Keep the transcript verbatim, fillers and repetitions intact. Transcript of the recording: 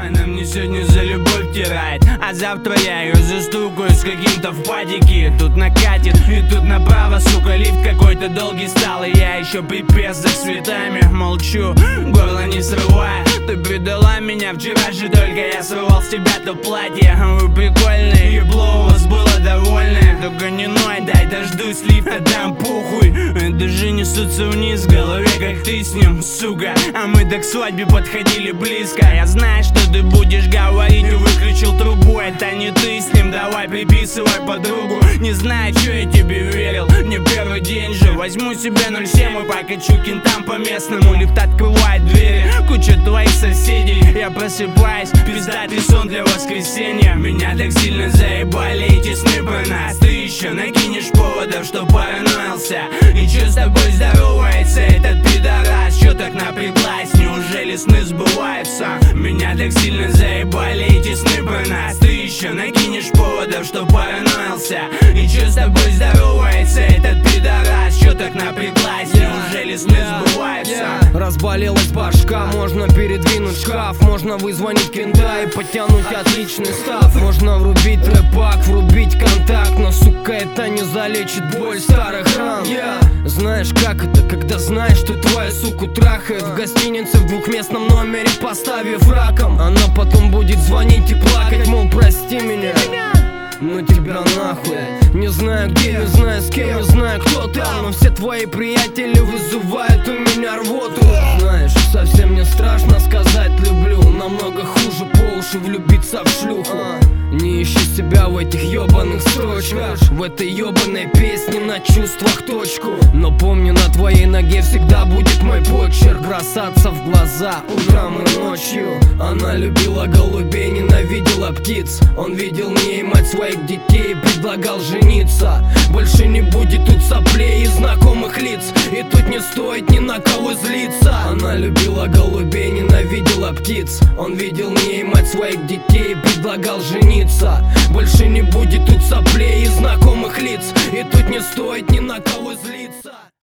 Она мне сегодня за любовь тирает, а завтра я ее застукаю с каким-то в падике. Тут накатит, и тут направо, сука, лифт какой-то долгий стал. И я еще пипец за цветами молчу, горло не срывая. Ты предала меня вчера же, только я срывал с тебя то платье. Вы прикольные, ебло у вас было довольное. Только не ной, дай дождусь лифта, дам похуй. Даже несутся вниз в голове, как ты с ним, сука. А мы так к свадьбе подходили близко. Я знаю, что ты будешь говорить, и выключил трубу. Это не ты с ним, давай приписывай подругу. Не знаю, что я тебе верил, не первый день же. Возьму себе ноль семь и покачу кентам по местному. Лифт открывает двери, куча твоих соседей. Я просыпаюсь, пиздатый сон для воскресенья. Меня так сильно заебали эти сны про нас. Ты еще накинешь поводов, что параноился. И че с тобой здоровается этот пидорас? Че так напряглась, неужели сны сбываются? Меня так сильно заебали эти сны про нас. Ты еще накинешь поводов, что параноился. И че с тобой здоровается этот пидорас? Че так напряглась, неужели сны сбываются? Разболелась башка, можно передвинуть шкаф. Можно вызвонить кента и подтянуть отличный став. Можно врубить рэпак, врубить контакт. Но, сука, это не залечит боль старых ран. Знаешь, как это, когда знаешь, что твою суку трахает в гостинице в двухместном номере, поставив раком. Она потом будет звонить и плакать, мол, прости меня, ну тебя нахуй. Не знаю где, не знаю с кем, не знаю кто там, но все твои приятели вызывают у меня рвоту. Знаешь, совсем не страшно сказать люблю. Намного хуже по уши влюбиться в шлюху. Не ищи себя в этих ёбаных строчках, в этой ёбаной песне на чувствах точку. Но помни, на твоей ноге всегда будет мой почерк. Бросаться в глаза утром и ночью. Она любила голубей, ненавидела птиц. Он видел в ней мать своих детей и предлагал жениться. Больше не будет тут соплей и знакомых лиц, и тут не стоит ни на кого злиться. Она любила голубей, ненавидела птиц. Он видел в ней мать своих детей и предлагал жениться. Больше не будет тут соплей и знакомых лиц, и тут не стоит ни на кого злиться.